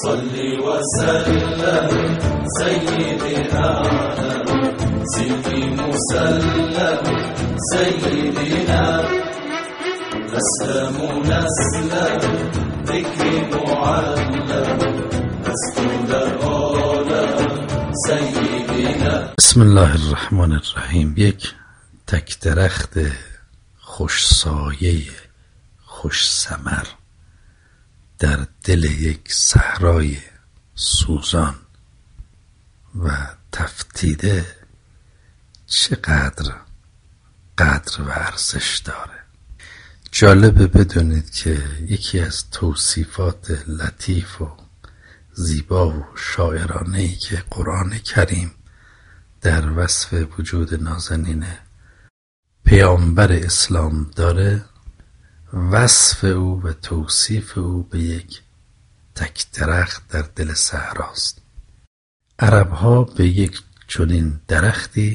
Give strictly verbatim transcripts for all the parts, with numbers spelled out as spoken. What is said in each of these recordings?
صلی و سلم سیدنا سیدی مسلم سیدنا اسلم نسلم ذکری معلم مسجود عالم سیدنا. بسم الله الرحمن الرحیم. یک تک درخت خوش سایه خوش ثمر در دل یک صحرای سوزان و تفتیده چقدر قدر و ارزش داره. جالبه بدونید که یکی از توصیفات لطیف و زیبا و شاعرانه‌ای که قرآن کریم در وصف وجود نازنین پیامبر اسلام داره، وصف او و توصیف او به یک تک درخت در دل صحراست. عرب‌ها به یک چنین درختی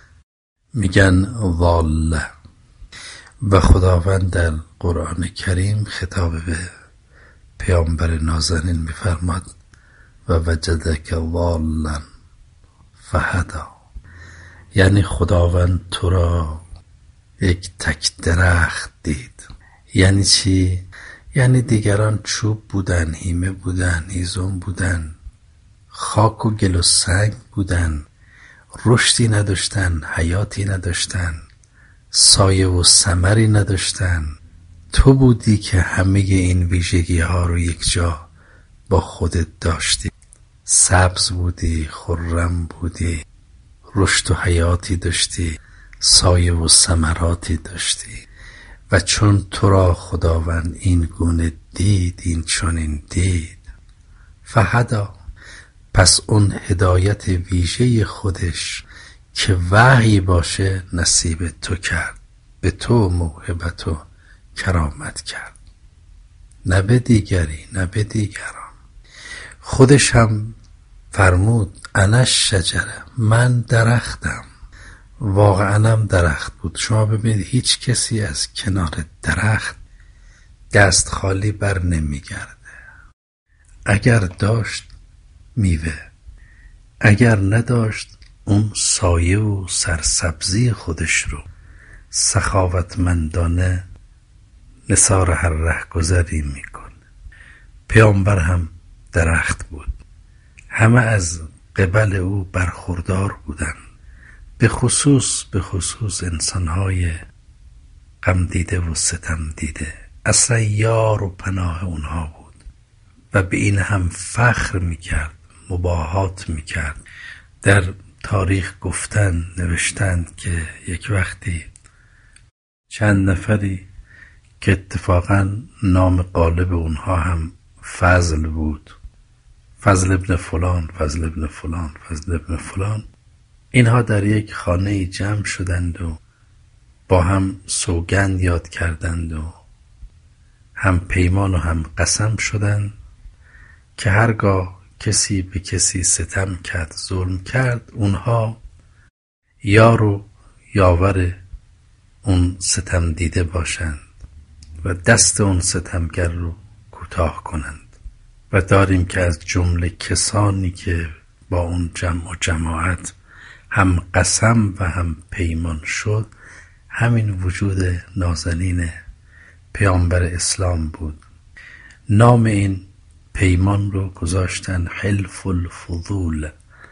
میگن ضاله و خداوند در قرآن کریم خطاب به پیامبر نازنین میفرماد و وجدک ضالا فهدا، یعنی خداوند تو را یک تک درخت دید. یعنی چی؟ یعنی دیگران چوب بودن، هیمه بودن، هیزم بودن، خاک و گل و سنگ بودن، رشدی نداشتن، حیاتی نداشتن، سایه و ثمری نداشتن. تو بودی که همه این ویژگی ها رو یک جا با خودت داشتی. سبز بودی، خرم بودی، رشد و حیاتی داشتی، سایه و ثمراتی داشتی. و چون تو را خداوند این گونه دید، این چنین دید، فهدا، پس اون هدایت ویژه خودش که وحی باشه نصیب تو کرد، به تو موهبت و کرامت کرد، نه به دیگری، نه به دیگران. خودش هم فرمود انا شجره، من درختم. واقعا هم درخت بود. شما ببینید هیچ کسی از کنار درخت دست خالی بر نمیگرده. اگر داشت میوه، اگر نداشت اون سایه و سرسبزی خودش رو سخاوتمندانه نثار هر رهگذری میکنه. پیامبر هم درخت بود. همه از قبل او برخوردار بودن، به خصوص به خصوص انسانهای غم دیده و ستم دیده. اصلا یار و پناه اونها بود و به این هم فخر میکرد، مباهات میکرد. در تاریخ گفتن نوشتند که یک وقتی چند نفری که اتفاقا نام غالب اونها هم فضل بود، فضل ابن فلان، فضل ابن فلان، فضل ابن فلان، اینها در یک خانه جمع شدند و با هم سوگند یاد کردند و هم پیمان و هم قسم شدند که هرگاه کسی به کسی ستم کرد، ظلم کرد، اونها یار و یاور اون ستم دیده باشند و دست اون ستمگر رو کوتاه کنند. و داریم که از جمله کسانی که با اون جمع و جماعت هم قسم و هم پیمان شد، همین وجود نازنین پیامبر اسلام بود. نام این پیمان رو گذاشتن حلف الفضول،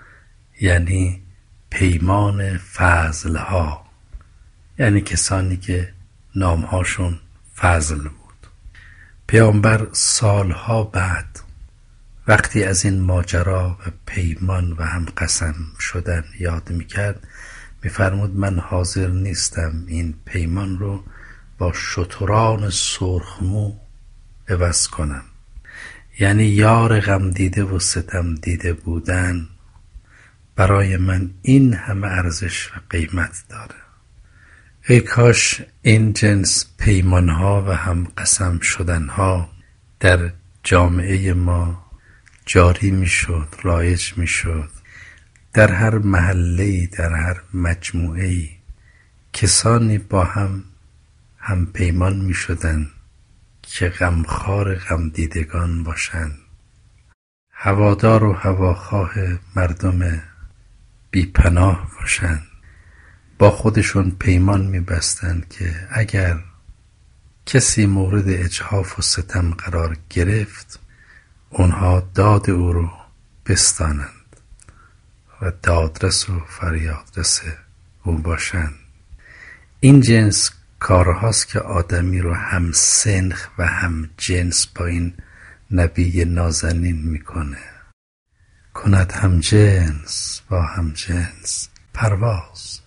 یعنی پیمان فضلها، یعنی کسانی که نامهاشون فضل بود. پیامبر سالها بعد وقتی از این ماجرا و پیمان و هم قسم شدن یاد میکرد، میفرمود من حاضر نیستم این پیمان رو با شتران سرخمو عوض کنم. یعنی یار غم دیده و ستم دیده بودن برای من این همه ارزش و قیمت داره. ای کاش این جنس پیمانها و هم قسم شدنها در جامعه ما جاری می شد، رایج می شد. در هر محله‌ای، در هر مجموعه‌ای کسانی با هم هم پیمان می شدن که غمخوار غم دیدگان باشند هوادار و هواخواه مردم بیپناه باشند، با خودشون پیمان می‌بستند که اگر کسی مورد اجحاف و ستم قرار گرفت اونها داد او رو بستانند و دادرس و فریادرس او باشند. این جنس کارهاست که آدمی رو هم سنخ و هم جنس با این نبی نازنین میکنه. کند هم جنس با هم جنس پرواز.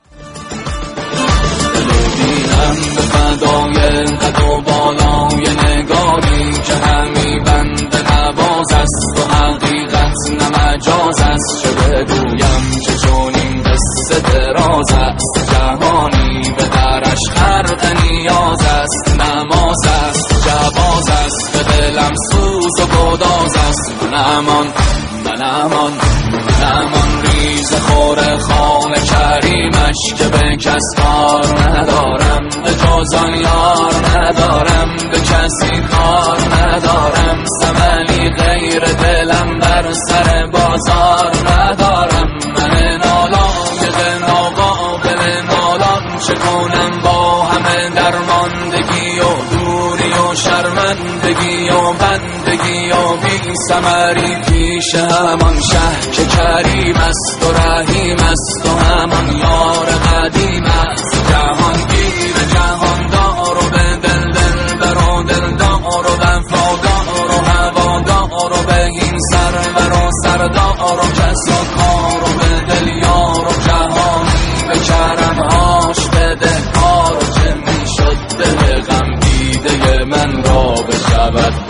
دلوینم به فدای قد و بالای نگاری که همی بند نواز است و حقیقت نمجاز است. چه بگویم که چون این قصه دراز است، جهانی به درش خرق نیاز است. نماز است جواز است، به دلم سوز و گداز است. من امان من امان من امان ریز خور خال کریمش که به کس کار ندارم، به جز آن یار ندارم، به کسی کار ندارم. ثمنی غیر دلم بر سر بازار ندارم. من نالایق ناقابل نالان چه کنم با همه درماندگی و دوری و شرمندگی و بندگی و بی ثمری پیش همان شه که کریم است و رحیم است و همان یار قدیم است. جهانگیر جهاندار و به دل دل بر و دلدار و وفادار و هوادار و به این سرور و سردار و کس و کار و به دل یار و جهانی به کرمهاش بده کار. و چه می شد دل غم دیده من را بشود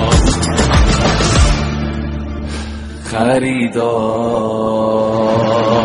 باز خریدار.